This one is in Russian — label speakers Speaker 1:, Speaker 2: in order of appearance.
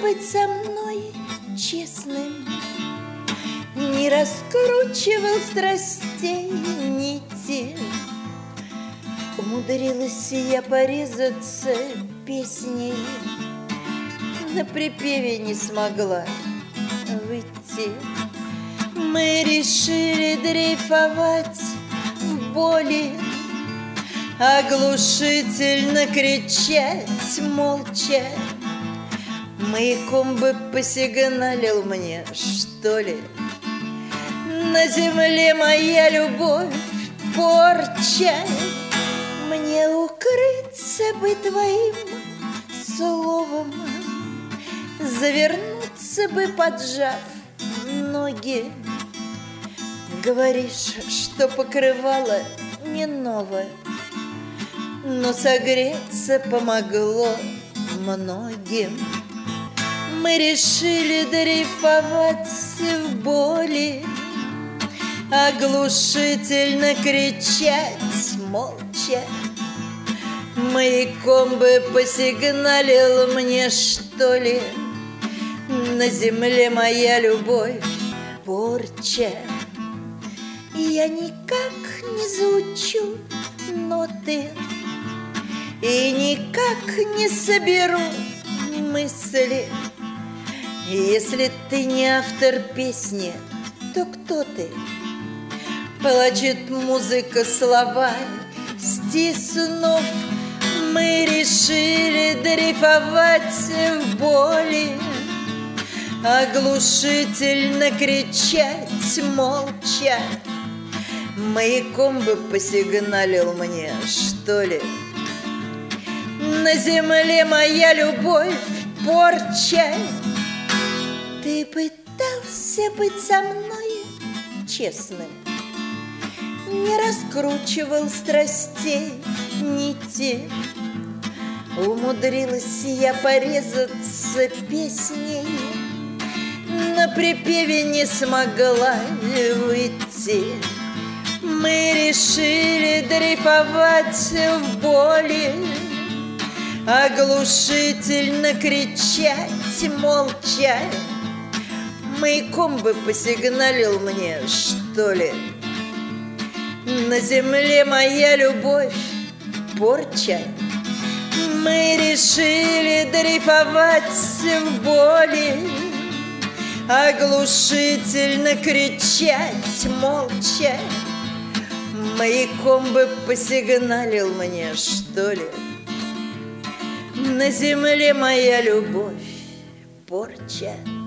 Speaker 1: быть со мной честным, не раскручивал страстей нити. Умудрилась я порезаться песней, на припеве не смогла выйти. Мы решили дрейфовать в боли, оглушительно кричать молча. Маяком бы посигналил мне, что ли? На земле моя любовь порча. Мне укрыться бы твоим словом, завернуться бы, поджав ноги. Говоришь, что покрывало не новое, но согреться помогло многим. Мы решили дрейфовать в боли, оглушительно кричать молча. Маяком бы посигналил мне, что ли? На земле моя любовь порча. И я никак не звучу ноты, и никак не соберу мысли. Если ты не автор песни, то кто ты? Плачет музыка, слова стиснув. Мы решили дрейфовать в боли, оглушительно кричать молча. Маяком бы посигналил мне, что ли? На земле моя любовь порча. Ты пытался быть со мной честным, не раскручивал страстей нити. Умудрилась я порезаться песней, на припеве не смогла выйти. Мы решили дрейфовать в боли, оглушительно кричать молча. Маяком бы посигналил мне, что ли? На земле моя любовь порча. Мы решили дрейфовать в боли, оглушительно кричать молча. Маяком бы посигналил мне, что ли? На земле моя любовь порча.